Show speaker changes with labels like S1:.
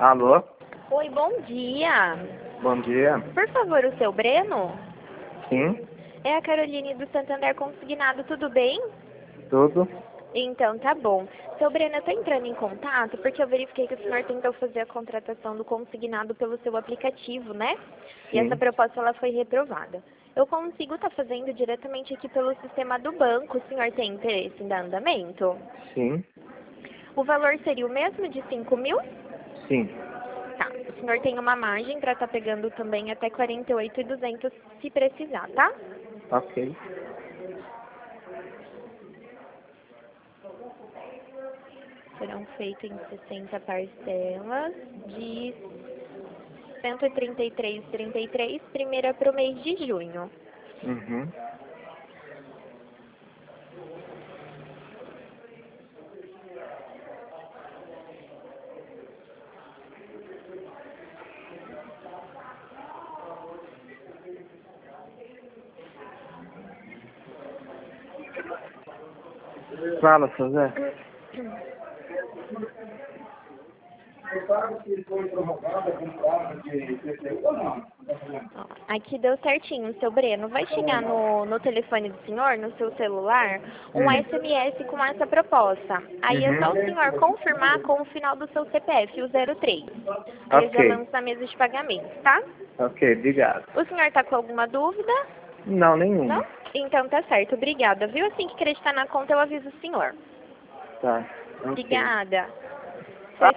S1: Alô?
S2: Oi, bom dia.
S1: Bom dia.
S2: Por favor, o seu Breno?
S1: Sim?
S2: É a Caroline do Santander Consignado, tudo bem?
S1: Tudo?
S2: Então, tá bom. Seu Breno, eu tô entrando em contato porque eu verifiquei que o senhor tentou fazer a contratação do consignado pelo seu aplicativo, né? E essa
S1: Sim.
S2: proposta ela foi reprovada. Eu consigo estar fazendo diretamente aqui pelo sistema do banco. O senhor tem interesse em dar andamento?
S1: Sim?
S2: O valor seria o mesmo de 5 mil?
S1: Sim.
S2: Tá. O senhor tem uma margem para estar pegando também até 48.200 se precisar, tá?
S1: Ok.
S2: Serão feitas em 60 parcelas de 133,33, primeira para o mês de junho.
S1: Uhum. Fala, seu Zé.
S2: Ó, aqui deu certinho, seu Breno. Vai chegar no telefone do senhor, no seu celular, um SMS com essa proposta. Aí é só o senhor confirmar com o final do seu CPF, o 03. Aí eu já
S1: Ok.
S2: lanço na mesa de pagamento, tá?
S1: Ok, obrigado.
S2: O senhor tá com alguma dúvida?
S1: Não,
S2: Não?
S1: nenhuma.
S2: Então tá certo, obrigada. Viu? Assim que acreditar na conta, eu aviso o senhor.
S1: Tá. Ok.
S2: Obrigada.